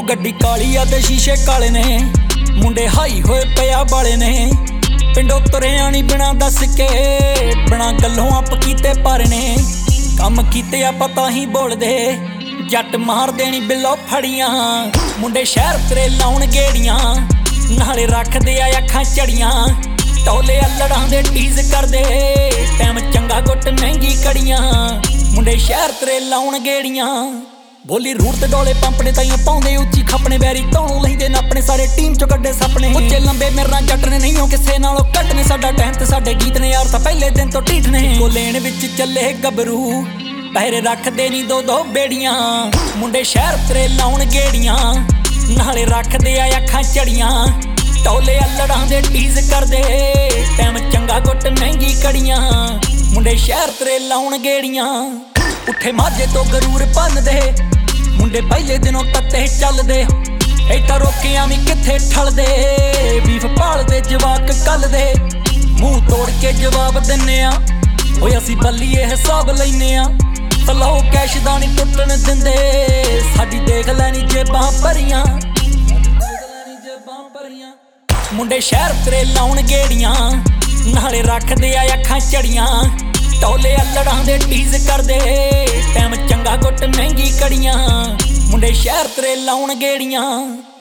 ਗੱਡੀ ਕਾਲੀ ਆ ਤੇ ਸ਼ੀਸ਼ੇ ਕਾਲੇ ਨੇ, ਮੁੰਡੇ ਹਾਈ ਹੋਏ ਪਿਆ ਵਾਲੇ ਨੇ। ਪਿੰਡੋਂ ਤੁਰਿਆ ਨੀ ਬਿਨਾਂ ਦੱਸ ਕੇ, ਬਿਨਾਂ ਗੱਲੋਂ ਆਪ ਕੀਤੇ ਪਰ ਨੇ। ਕੰਮ ਕੀਤੇ ਆ ਪਤਾ ਹੀ ਬੋਲਦੇ, ਜੱਟ ਮਾਰ ਦੇਣੀ ਬਿੱਲੋ ਫੜੀਆਂ। ਮੁੰਡੇ ਸ਼ਹਿਰ ਤੇਰੇ ਲਾਉਣ ਗੇੜੀਆਂ, ਨਾਲੇ ਰੱਖਦੇ ਆ ਅੱਖਾਂ ਝੜੀਆਂ। ਟੋਲੇ ਅਲੜਾਂ ਦੇ ਟੀਜ਼ ਕਰਦੇ, ਟਾਈਮ ਚੰਗਾ ਗੁੱਟ ਮਹਿੰਗੀ ਕੜੀਆਂ। ਮੁੰਡੇ ਸ਼ਹਿਰ ਤੇਰੇ ਲਾਉਣ ਗੇੜੀਆਂ, ਬੋਲੀ ਰੂਟ ਤੇ ਡੋਲੇ ਪੰਪ ਨੇ ਤਾਈਆਂ ਪਾਉਂਦੇ ਉੱਚੀ ਖੱਪਣੇ। ਬੈਰੀ ਤੋਂ ਲੈਂਦੇ ਨੇ ਆਪਣੇ ਸਾਰੇ ਟੀਮ ਚੋਂ ਕੱਢੇ ਸਪਨੇ। ਉੱਚੇ ਲੰਬੇ ਮੇਰੇ ਨਾਲ ਜੱਟ ਨੇ, ਨਹੀਂ ਹੋ ਕਿਸੇ ਨਾਲੋਂ ਘੱਟ ਨੇ। ਸਾਡਾ ਟਾਈਮ ਤੇ ਸਾਡੇ ਗੀਤ ਨੇ ਯਾਰ ਤਾਂ ਪਹਿਲੇ ਦਿਨ ਤੋਂ ਢੀਠ ਨੇ। ਇੱਕੋ ਲੇਨ ਵਿੱਚ ਚੱਲੇ ਗੱਭਰੂ, ਪੈਰੇ ਰੱਖਦੇ ਨੀ ਦੋ ਦੋ ਬੇੜੀਆਂ। ਮੁੰਡੇ ਸ਼ਹਿਰ ਤੇਰੇ ਲਾਉਣ ਗੇੜੀਆਂ, ਨਾਲੇ ਰੱਖਦੇ ਆ ਅੱਖਾਂ ਝੜੀਆਂ। ਟੋਲੇ ਅਲੜਾਂ ਦੇ ਟੀਜ਼ ਕਰਦੇ, ਟਾਈਮ ਚੰਗਾ ਗੁੱਟ ਮਹਿੰਗੀ ਕੜੀਆਂ। ਮੁੰਡੇ ਸ਼ਹਿਰ ਤੇਰੇ ਲਾਉਣ ਗੇੜੀਆਂ, ਉੱਠੇ ਮਾਝੇ ਤੋਂ ਗਰੂਰ ਭੰਨਦੇ। ਮੁੰਡੇ ਪਹਿਲੇ ਦਿਨੋਂ ਤੱਤੇ ਚੱਲਦੇ, ਇੱਥਾਂ ਰੋਕਿਆਂ ਵੀ ਕਿੱਥੇ ਠਲਦੇ। ਬੀਫ ਭਾਲਦੇ ਜਵਾਕ ਕੱਲਦੇ, ਮੂੰਹ ਤੋੜ ਕੇ ਜਵਾਬ ਦਿੰਨੇ ਆ। ਓਏ ਅਸੀਂ ਬੱਲੀਏ ਹਿਸਾਬ ਲੈਨੇ ਆ, ਸਲੋ ਕੈਸ਼ ਦਾ ਨੀ ਟੁੱਟਣ ਦਿੰਦੇ। ਸਾਡੀ ਦੇਖ ਲੈਣੀ ਜੇਬਾਂ ਭਰੀਆਂ। ਮੁੰਡੇ ਸ਼ਹਿਰ ਤੇਰੇ ਲਾਉਣ ਗੇੜੀਆਂ, ਨਾਲੇ ਰੱਖਦੇ ਆ ਅੱਖਾਂ ਝੜੀਆਂ। ਟੋਲੇ ਅਲੜਾਂ ਦੇ ਟੀਜ਼ ਕਰਦੇ, ਟਾਈਮ ਚੰਗਾ ਗੁੱਟ ਮਹਿੰਗੀ ਕੜੀਆਂ। ਮੁੰਡੇ ਸ਼ਹਿਰ ਤੇਰੇ ਲਾਉਣ ਗੇੜੀਆਂ।